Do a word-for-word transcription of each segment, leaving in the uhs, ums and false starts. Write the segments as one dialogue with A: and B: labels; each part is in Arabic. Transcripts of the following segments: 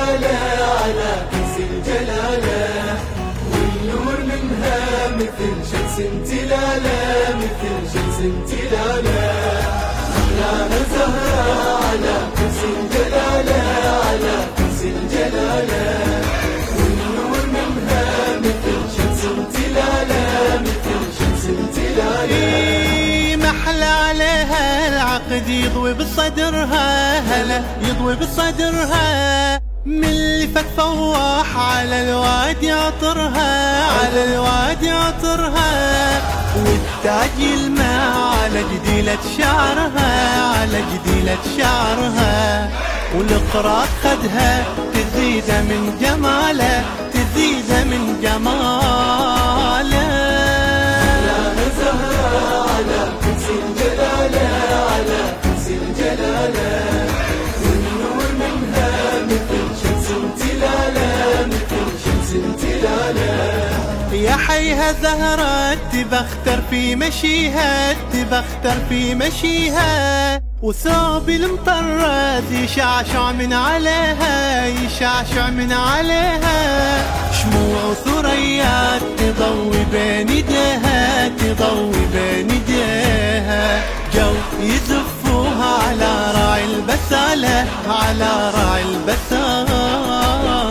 A: الجلالة على كرسي الجلالة، والنور منها مثل شمس تلالة، مثل شمس تلالة. أحلاها زهرة على كرسي الجلالة، على كرسي الجلالة، والنور منها مثل شمس تلالة، مثل شمس تلالة.
B: محلى عليها العقد يضوي بصدرها، هلا يضوي بصدرها، من اللي فات فواح على الوادي عطرها، على الوادي عطرها، والتاج يلمع على جديلة شعرها، على جديلة شعرها، والقراط خدها تزيد من جماله، تزيد من جماله.
A: على كرسي الجلالة، على كرسي الجلالة، والنور منها مثل شمس تلالة، مثل شمس تلالة.
B: يا حيها زهرة تبختر في مشيها، تبختر في مشيها، وثوب المطرز يشعشع من عليها، يشعشع من عليها، شموع ثريات تضوي بين يديها، تضوي بين يديها، جو يزفوها على راعي البسالة، على راعي البسالة.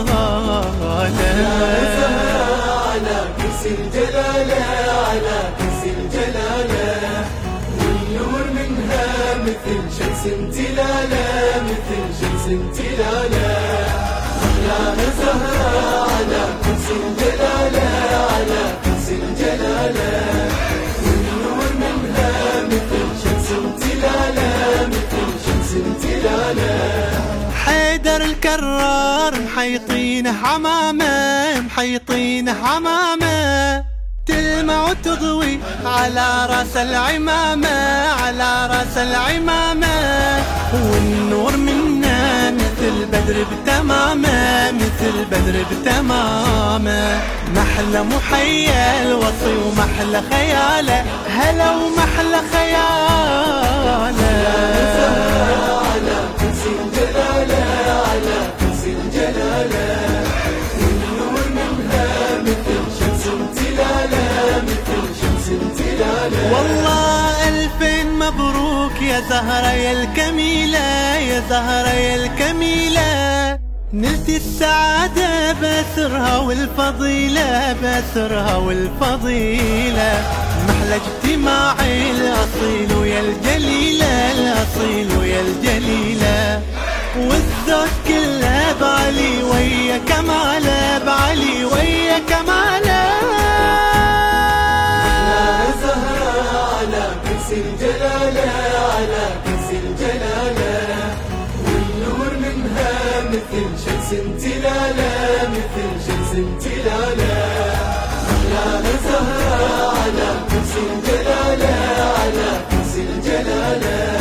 A: على كرسي الجلالة، على كرسي الجلالة، والنور منها مثل شمس تلالة، مثل شمس تلالة. أحلاها زهرة على كرسي الجلالة، على كرسي الجلالة، والنور منها مثل شمس تلالة، مثل شمس تلالة.
B: حيدر الكرار محيطينه عمامه، محيطينه عمامه، تلمع وتضوي على راس العمامة، على راس العمامة، والنور منا مثل بدر بتمامه، مثل بدر بتمامه، محلى محيا الوصي ومحلى خياله، هلا ومحلى خياله.
A: على كرسي الجلالة، على كرسي الجلالة، والنور منها مثل شمس تلالة، مثل شمس تلالة.
B: والله ألفين مبروك يا زهرة يا الكميلة، يا زهرة يا الكميلة، نلتي السعادة بأسرها والفضيلة، بأسرها والفضيلة، محلى اجتماعي الأصيل ويا الجليلة، الأصيل ويا الجليلة، والذوق كله بعلي ويا كماله، بعلي ويا كماله.
A: كرسي الجلالة، على كرسي الجلالة، والنور منها مثل شمس تلالة، مثل شمس تلالة. أحلاها زهرة على كرسي الجلالة، على كرسي الجلالة،